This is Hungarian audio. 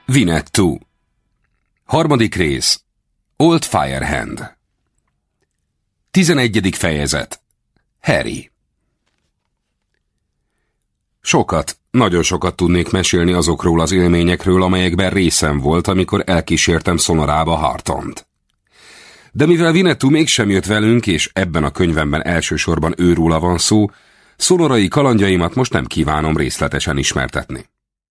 Winnetou. 3. rész. Old Firehand. 11. fejezet. Harry. Nagyon sokat tudnék mesélni azokról az élményekről, amelyekben részem volt, amikor elkísértem Sonorába Hartont. De mivel Winnetou mégsem jött velünk, és ebben a könyvemben elsősorban őróla van szó, sonorai kalandjaimat most nem kívánom részletesen ismertetni.